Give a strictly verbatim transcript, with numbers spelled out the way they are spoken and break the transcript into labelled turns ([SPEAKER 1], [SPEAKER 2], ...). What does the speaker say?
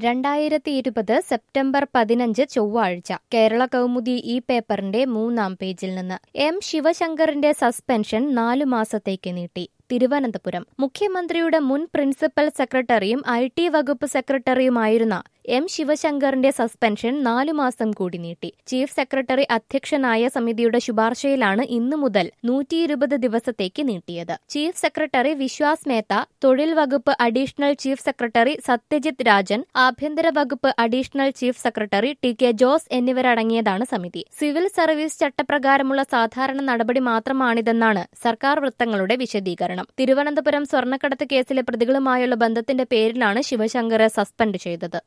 [SPEAKER 1] രണ്ടായിരത്തി ഇരുപത് സെപ്റ്റംബർ പതിനഞ്ച് ചൊവ്വാഴ്ച കേരള കൗമുദി ഈ പേപ്പറിന്റെ മൂന്നാം പേജിൽ നിന്ന് എം ശിവശങ്കറിന്റെ സസ്പെൻഷൻ നാലു മാസത്തേക്ക് നീട്ടി. തിരുവനന്തപുരം മുഖ്യമന്ത്രിയുടെ മുൻ പ്രിൻസിപ്പൽ സെക്രട്ടറിയും ഐ ടി വകുപ്പ് സെക്രട്ടറിയുമായിരുന്ന എം ശിവശങ്കറിന്റെ സസ്പെൻഷൻ നാലു മാസം കൂടി നീട്ടി. ചീഫ് സെക്രട്ടറി അധ്യക്ഷനായ സമിതിയുടെ ശുപാർശയിലാണ് ഇന്നു മുതൽ നൂറ്റി ഇരുപത് ദിവസത്തേക്ക് നീട്ടിയത്. ചീഫ് സെക്രട്ടറി വിശ്വാസ് മേത്ത, തൊഴിൽ വകുപ്പ് additional chief secretary Satyajit Rajan, ആഭ്യന്തര വകുപ്പ് additional chief secretary T K Jose എന്നിവരടങ്ങിയതാണ് സമിതി. സിവിൽ സർവീസ് ചട്ടപ്രകാരമുള്ള സാധാരണ നടപടി മാത്രമാണിതെന്നാണ് സർക്കാർ വൃത്തങ്ങളുടെ വിശദീകരണം. തിരുവനന്തപുരം സ്വർണ്ണക്കടത്ത് കേസിലെ പ്രതികളുമായുള്ള ബന്ധത്തിന്റെ പേരിലാണ് ശിവശങ്കറെ സസ്പെൻഡ് ചെയ്തത്.